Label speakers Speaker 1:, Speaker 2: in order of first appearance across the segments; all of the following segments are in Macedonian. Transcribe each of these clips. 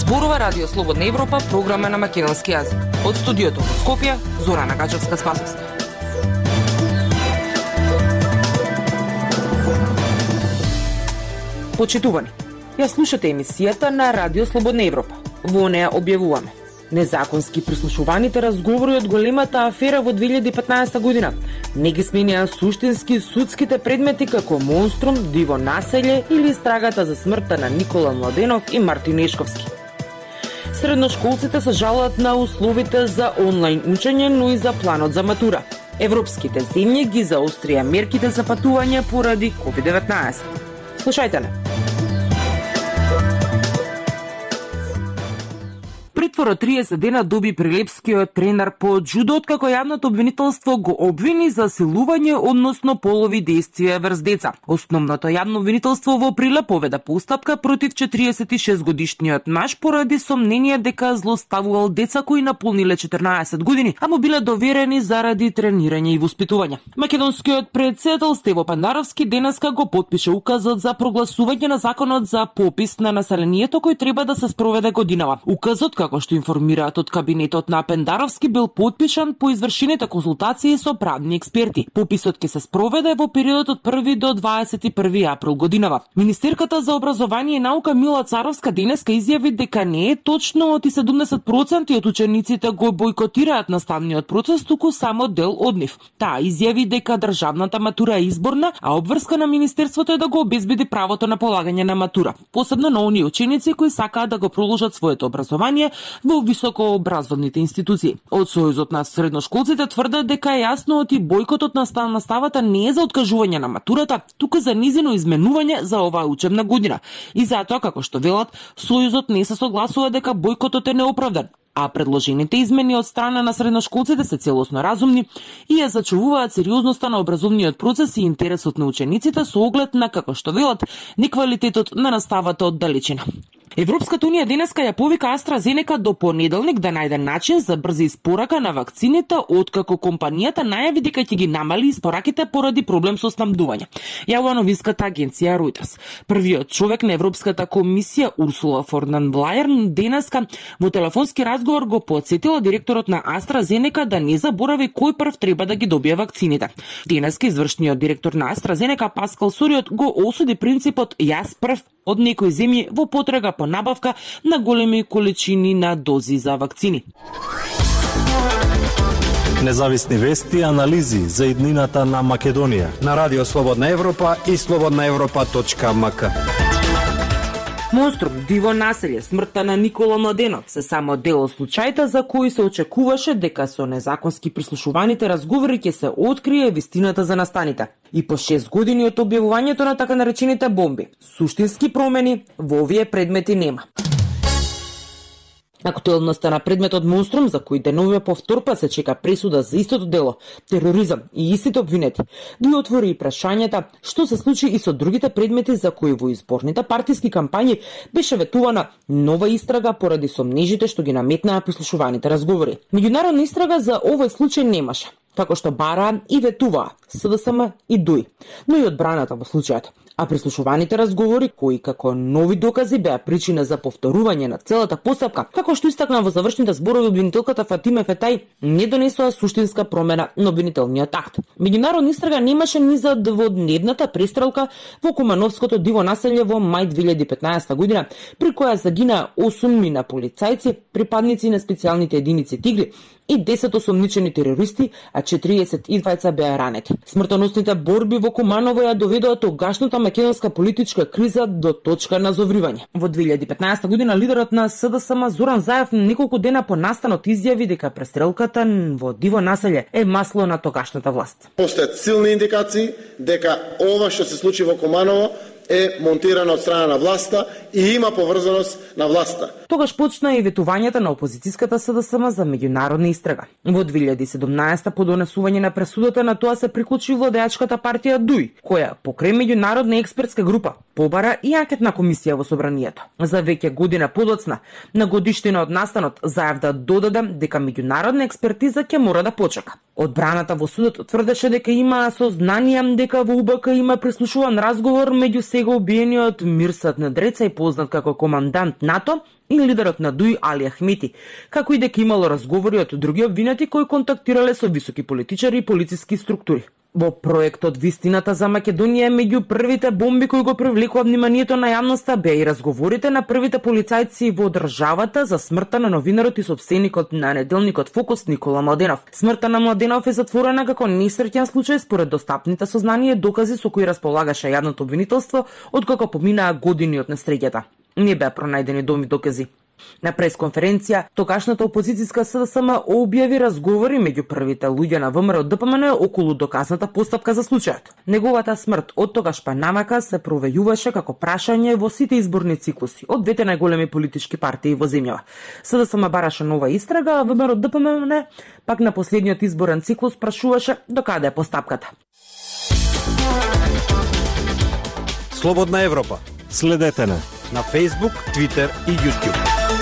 Speaker 1: Зборува Радио Слободна Европа, програма на македонски јазик. Од студиото во Скопје, Зорана Гачевска-Спасовска. Почитувани, ја слушате емисијата на Радио Слободна Европа. Во неја објавуваме незаконски прислушуваните разговори од големата афера во 2015 година. Не ги сменија суштински судските предмети како монструм, диво населје или истрагата за смртта на Никола Младенов и Мартин Ешковски. Средношколците се жалат на условите за онлайн учење, но и за планот за матура. Европските земји ги заострија мерките за патување поради COVID-19. Слушајте не. Притвор од 30 дена доби прилепскиот тренер по џудо, откако јавното обвинителство го обвини за силување, односно полови действија врз деца. Основното јавно обвинителство во Прилеп поведа постапка против 46-годишниот маж поради сомнение дека злоставувал деца кои наполниле 14 години, а му биле доверени заради тренирање и воспитување. Македонскиот претседател Стево Пандаровски денеска го потпише указот за прогласување на законот за попис на населението кој треба да се спроведе годинава. Указот, како што информираат од кабинетот на Пендаровски, бил потпишан по извршените консултации со правни експерти. Пописот ќе се спроведе во периодот од 1 до 21 април годинава. Министерката за образование и наука Мила Царовска денеска изјави дека не е точно оти 70% од учениците го бойкотираат наставниот процес, туку само дел од нив. Таа изјави дека државната матура е изборна, а обврска на министерството е да го обезбеди правото на полагање на матура, посебно на оние ученици кои сакаат да го продолжат своето образование во високообразовните институции. Од Сојузот на средношколците тврдат дека е јасно оти бојкотот на наставата не е за откажување на матурата, туку за низино изменување за оваа учебна година. И затоа, како што велат, Сојузот не се согласува дека бојкотот е неоправдан, а предложените измени од страна на средношколците се целосно разумни и ја зачувуваат сериозноста на образовниот процес и интересот на учениците со оглед на, како што велат, неквалитетот на наставата од далечина. Европската унија денеска ја повика AstraZeneca до понеделник да најде начин за брза испорака на вакцините, откако компанијата најави дека ќе ги намали испораките поради проблем со снабдување. Јавила новинската агенција Reuters. Првиот човек на Европската комисија Урсула фон дер Лајен денеска во телефонски разговор го потсетила директорот на AstraZeneca да не заборави кој прв треба да ги добие вакцините. Денеска извршниот директор на AstraZeneca Паскал Сориот го осуди принципот јас прв од некои земји во потрага по набавка на големи количини на дози за вакцини.
Speaker 2: Независни вести и анализи за иднината на Македонија
Speaker 3: на Радио Слободна Европа и slobodnaevropa.mk.
Speaker 1: Монструм, диво населје, смртта на Никола Младенов се само дел од случаите за кои се очекуваше дека со незаконски прислушуваните разговори ќе се открие вистината за настаните. И по 6 години од објавувањето на така наречените бомби, суштински промени во овие предмети нема. Актуелноста на предметот монструм, за кој деновиве повторпа се чека пресуда за истото дело, тероризам и истите обвинети, ги отвори и прашањата што се случи и со другите предмети за кои во изборните партиски кампањи беше ветувана нова истрага поради сомнежите што ги наметнаа прислушуваните разговори. Меѓународна истрага за овој случај немаше, како што бараа и ветуваа СДСМ и ДУИ, но и одбраната во случајот. А прислушуваните разговори, кои како нови докази беа причина за повторување на целата постапка, како што истакна во завршните зборови обвинителката Фатиме Фетај, не донесоа суштинска промена на обвинителниот акт. Меѓународна истрага немаше ни за дводневната престрелка во Кумановското диво населје во мај 2015 година, при која загинаа 8 мина полицајци, припадници на специјалните единици Тигри и 10 осомничени терористи, а 42 беа ранети. Смртоносните борби во Куманово ја доведоа тогашната македонска политичка криза до точка на зовривање. Во 2015 година лидерот на СДСМ Зоран Заев неколку дена по настанот изјави дека престрелката во диво населје е масло на тогашната власт.
Speaker 4: Постојат силни индикации дека ова што се случи во Куманово е монтирана од страна на власта и има поврзаност на власта.
Speaker 1: Тогаш почна и ветувањата на опозицијската СДСМ за меѓународна истрага. Во 2017 по донесување на пресудата на тоа се приклучи владеачката партија ДУИ, која покрај меѓународна експертска група побара и анкетна комисија во собранието. За веќе година подоцна, на годиштина од настанот, Заев да додаде дека меѓународна експертиза ќе мора да почека. Одбраната во судот тврдеше дека има сознание дека во УБК има прислушуван разговор меѓу сега убиениот Мирсат Недреца и познат како командант НАТО и лидерот на ДУИ Али Ахмети, како и дека имало разговори од други обвинети кои контактирале со високи политичари и полициски структури. Во проектот Вистината за Македонија меѓу првите бомби кои го привлекува вниманието на јавноста беа и разговорите на првите полицајци во државата за смртта на новинарот и сопстеникот на неделникот Фокус Никола Младенов. Смртта на Младенов е затворена како несреќен случај според достапните сознанија и докази со кои располагаше јавното обвинителство откако поминаа години од несреќата. Не беа пронајдени доми докази. На пресконференција, тогашната опозицијска СДСМ објави разговори меѓу првите луѓе на ВМРО ДПМН околу доказната постапка за случајот. Неговата смрт од тогаш па намака се провејуваше како прашање во сите изборни циклуси од двете најголеми политички партии во земјава. СДСМ бараше нова истрага, а ВМРО ДПМН пак на последниот изборен циклус прашуваше до каде е постапката.
Speaker 3: Слободна Европа.
Speaker 2: Следете на
Speaker 3: Facebook, Twitter и YouTube.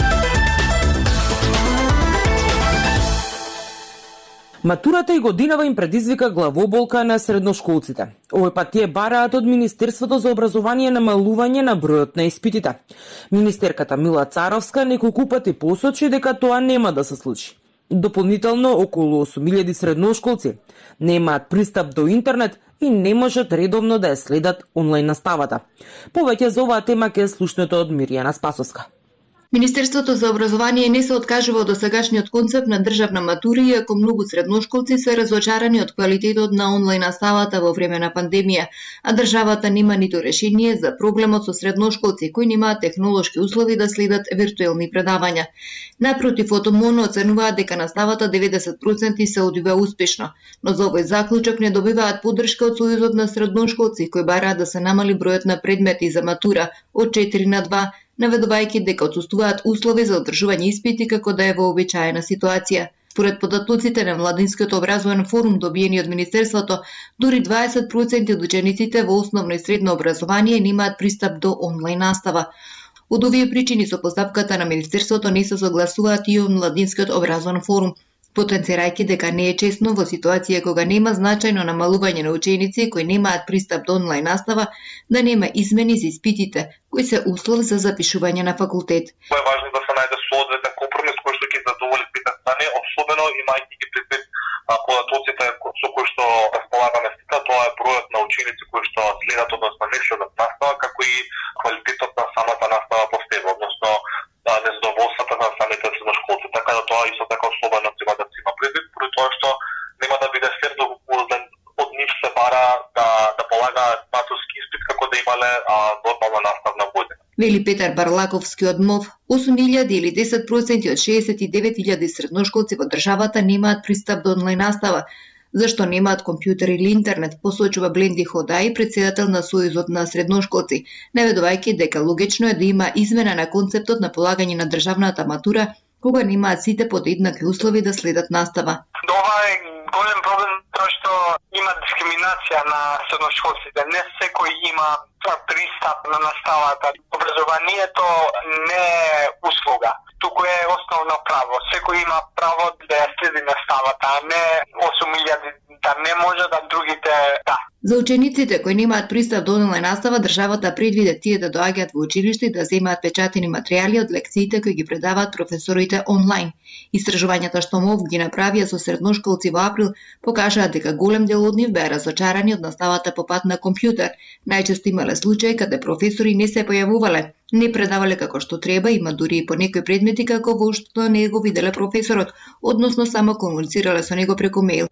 Speaker 1: Матурата и годинава им предизвика главоболка на средношколците. Овој пат тие бараат од Министерството за образование намалување на бројот на испитите. Министерката Мила Царовска неколку пати посочи дека тоа нема да се случи. Дополнително, околу 8.000 средношколци немаат пристап до интернет и не можат редовно да ја следат онлайн наставата. Повеќе за оваа тема ќе слушнете од Миријана Спасовска.
Speaker 5: Министерството за образование не се откажува од досегашниот концепт на државна матура, иако многу средношколци се разочарани од квалитетот на онлайн наставата во време на пандемија, а државата нема ниту решение за проблемот со средношколци кои немаат технолошки услови да следат виртуелни предавања. Напротив, од ОМОН оценуваат дека наставата 90% се одвива успешно, но за овој заклучок не добиваат поддршка од Сојузот на средношколци кои бараат да се намали бројот на предмети за матура од 4 на 2, наведувајќи дека отсуствуваат услови за одржување испити како да е вообичаена ситуација. Според податоците на Младинскиот образовен форум добиени од Министерството, дури 20% од учениците во основно и средно образование немаат пристап до онлайн настава. Од овие причини со постапката на Министерството не се согласуваат и од Младинскиот образовен форум, потенцирајќи дека не е честно во ситуација кога нема значајно намалување на ученици кои немаат пристап до онлайн настава, да нема измени за испитите, кои се услов за запишување на факултет.
Speaker 6: Е важно да се најде соодветен компромис кој што ќе задоволи двете страни, особено имајќи ги предвид податоците со кои што располагаме сега, тоа е бројот на ученици кои што следат, односно не следат настава, како и квалитетот на самата настава по себе, односно незадоволството на самите средношколци. Така да тоа исто така особено треба да се има предвид, поради тоа што нема да биде фер доколку од нив се бара да полагаат матурски испит како да имале нормална наставна година.
Speaker 5: Вели Петар Барлаковски од МОВ, 8.000 или 10% од 69.000 средношколци во државата немаат пристап до онлайн настава, зашто немаат компјутер или интернет, посочува Бленди Ходаи, председател на Сојузот на средношколци, наведувајќи дека логично е да има измена на концептот на полагање на државната матура, кога немаат сите под еднакви услови да следат настава.
Speaker 7: Ова е голем проблем тоа што има дискриминација на средношколците. Не секој има пристап на наставата. Образованието не е услуга. Туку е основно право. Секој има право да ја следи наставата, а не 8.000 да не може, да другите да.
Speaker 5: За учениците кои немаат пристап до онлайн настава, државата предвиде тие да доаѓаат во училиште и да земаат печатени материјали од лекциите кои ги предаваат професорите онлайн. Истражувањата што МОВ ги направија со средношколци во април покажаат дека голем дел од нив беа разочарани од наставата по пат на компјутер. Најчесто имале случаи каде професори не се појавувале, не предавале како што треба, има дури и по некои предмети како во што не го виделе професорот, односно само комуницирале со него преку мејл.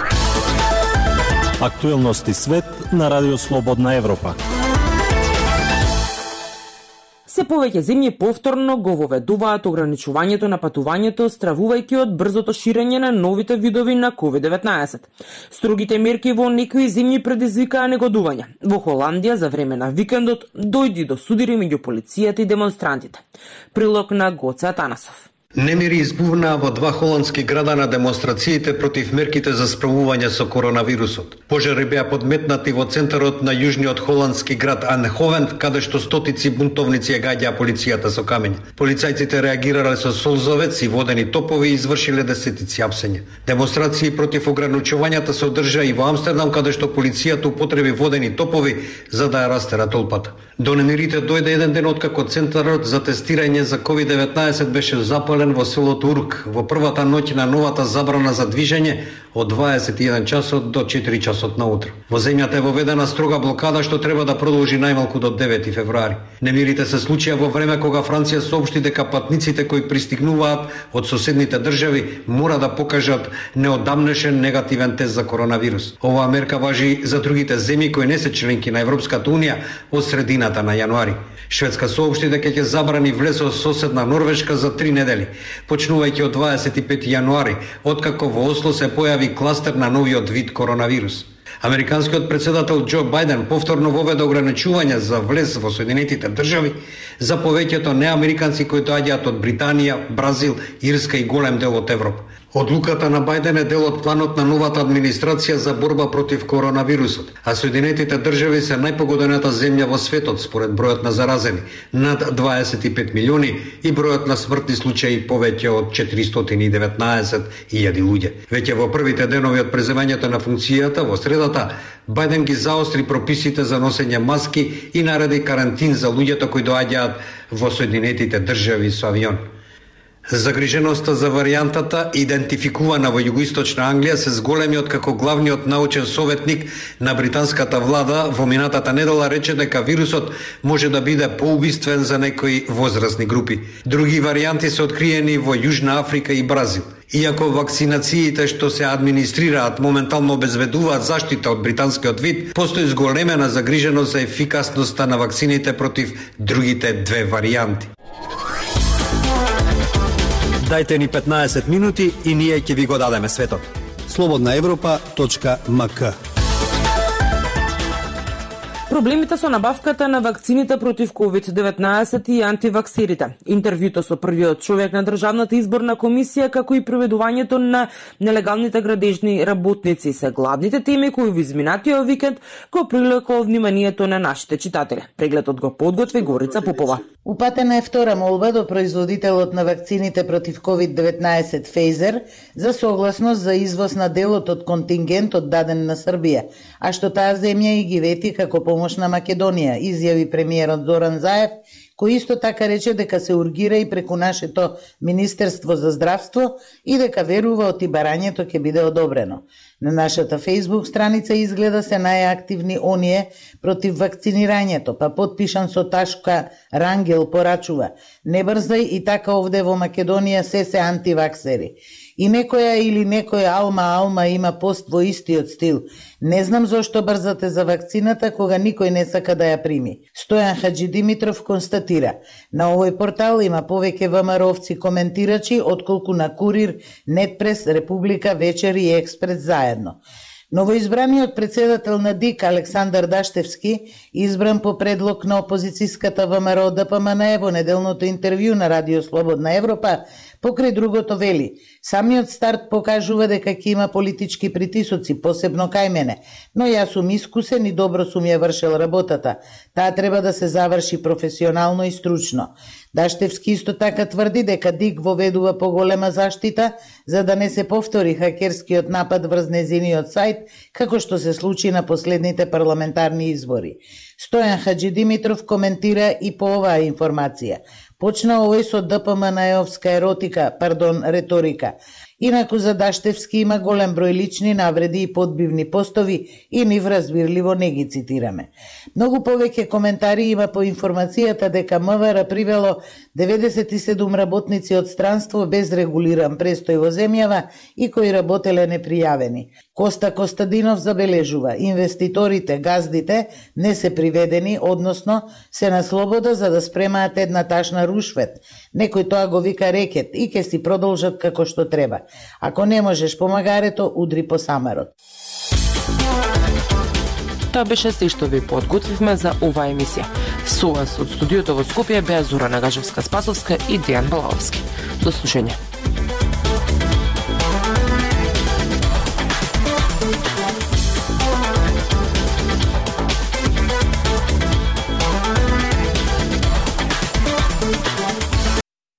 Speaker 2: Актуелности свет на Радио Слободна Европа.
Speaker 1: Се повеќе земји повторно го воведуваат ограничувањето на патувањето, стравувајќи од брзото ширење на новите видови на COVID-19. Строгите мерки во некои земји предизвикаа негодување. Во Холандија за време на викендот дојди до судири меѓу полицијата и демонстрантите. Прилог на Гоце Атанасов.
Speaker 3: Немири избувнаа во 2 холандски града на демонстрациите против мерките за справување со коронавирусот. Пожари беа подметнати во центарот на јужниот холандски град Анховен, каде што стотици бунтовници ја гаѓаа полицијата со камења. Полицајците реагирале со солзовец и водени топови и извршиле десетици апсења. Демонстрации против ограничувањата се одржаа и во Амстердам, каде што полицијата употреби водени топови за да ја растера толпата. До немирите дојде еден ден откако центарот за тестирање за COVID-19 беше запален во селото Урк во првата ноќ на новата забрана за движење од 21 часот до 4 часот наутро. Во земјата е воведена строга блокада што треба да продолжи најмалку до 9 февруари. Немирите се случија во време кога Франција соопшти дека патниците кои пристигнуваат од соседните држави мора да покажат неодамнешен негативен тест за коронавирус. Оваа мерка важи за другите земји кои не се членки на Европската унија од средината на јануари. Шведска соопшти дека ќе забрани влез од соседна Норвешка за 3 недели, почнувајќи од 25 јануари, откако во Осло се појави кластер на новиот вид коронавирус. Американскиот председател Џо Бајден повторно воведе ограничувања за влез во Соединетите држави за повеќето неамериканци кои доаѓаат од Британија, Бразил, Ирска и голем дел од Европа. Одлуката на Бајден е дел од планот на новата администрација за борба против коронавирусот, а Соединетите држави се најпогодената земја во светот според бројот на заразени, над 25 милиони и бројот на смртни случаи повеќе од 419.000 луѓе. Веќе во првите денови од преземањето на функцијата во средата, Бајден ги заостри прописите за носење маски и нареди карантин за луѓето кои доаѓаат во Соединетите држави со авион. Загриженоста за варијантата, идентификувана во југоисточна Англија, се зголеми откако главниот научен советник на британската влада во минатата недела рече дека вирусот може да биде поубиствен за некои возрастни групи. Други варијанти се откриени во Јужна Африка и Бразил. Иако вакцинациите што се администрираат моментално обезбедуваат заштита од британскиот вид, постои зголемена загриженост за ефикасноста на вакцините против другите две варијанти. Дајте ни 15 минути и ние ќе ви го дадеме светот.
Speaker 8: slobodnaevropa.mk.
Speaker 1: Проблемите со набавката на вакцините против COVID-19 и антиваксерите. Интервјуто со првиот човек на Државната изборна комисија, како и приведувањето на нелегалните градежни работници се главните теми кои во изминатиот викенд го привлекло вниманието на нашите читатели. Прегледот го подготви Горица Попова.
Speaker 9: Упатена е втора молба до производителот на вакцините против COVID-19 Pfizer за согласност за извоз на делот од контингентот даден на Србија, а што таа земја и ги вети како помош на Македонија, изјави премиерот Зоран Заев, кој исто така рече дека се ургира и преку нашето Министерство за здравство и дека верува оти барањето ќе биде одобрено. На нашата Facebook страница изгледа се најактивни оние против вакцинирањето, па подпишан со Ташка Рангел порачува: не брзај и така овде во Македонија се антиваксери. И некоја или некоја Алма има пост во истиот стил: не знам зошто брзате за вакцината кога никој не сака да ја прими. Стојан Хаджи Димитров констатира: на овој портал има повеќе ВМРО-овци коментирачи отколку на Курир, Нетпрес, Република, Вечер и Експрес заедно. Новоизбраниот председател на ДИК Александар Даштевски, избран по предлог на опозицијската ВМРО ДПМН во неделното интервју на Радио Слободна Европа, покрај другото вели: самиот старт покажува дека ќе има политички притисоци, посебно кај мене, но јас сум искусен и добро сум ја вршел работата. Таа треба да се заврши професионално и стручно. Даштевски исто така тврди дека ДИК воведува поголема заштита за да не се повтори хакерскиот напад врз незиниот сајт, како што се случи на последните парламентарни избори. Стојан Хаджи Димитров коментира и по оваа информација: почна овој со ДПМН-овска реторика. Инаку за Даштевски има голем број лични навреди и подбивни постови и нив разбирливо не ги цитираме. Многу повеќе коментари има по информацијата дека МВР привело 97 работници од странство без регулиран престој во земјава и кои работеле непријавени. Коста Костадинов забележува: инвеститорите, газдите не се приведени, односно се на слобода за да спремаат една ташна рушвет. Некој тоа го вика рекет и ќе си продолжат како што треба. Ако не можеш по магарето, удри по самарот.
Speaker 1: Тоа беше се што ви подготвивме за оваа емисија. Со вас од студиото во Скопје беа Зора Нагажевска-Спасовска и Дејан Балаовски. До слушање.